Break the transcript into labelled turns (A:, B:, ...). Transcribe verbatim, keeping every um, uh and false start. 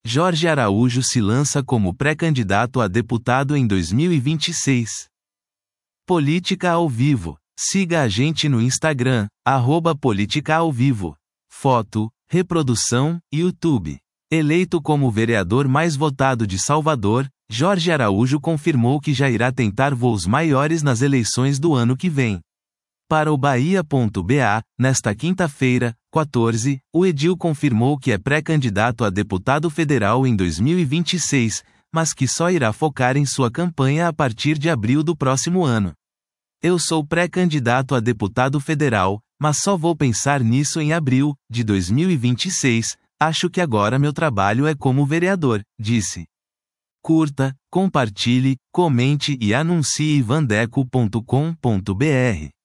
A: Jorge Araújo se lança como pré-candidato a deputado em dois mil e vinte e seis. Política ao vivo. Siga a gente no Instagram, arroba Política ao Vivo. Foto, reprodução, YouTube. Eleito como o vereador mais votado de Salvador, Jorge Araújo confirmou que já irá tentar voos maiores nas eleições do ano que vem. Para o Bahia ponto B A, nesta quinta-feira, quatorze, o edil confirmou que é pré-candidato a deputado federal em dois mil e vinte e seis, mas que só irá focar em sua campanha a partir de abril do próximo ano. Eu sou pré-candidato a deputado federal, mas só vou pensar nisso em abril de dois mil e vinte e seis, acho que agora meu trabalho é como vereador, disse. Curta, compartilhe, comente e anuncie vandeco ponto com ponto br.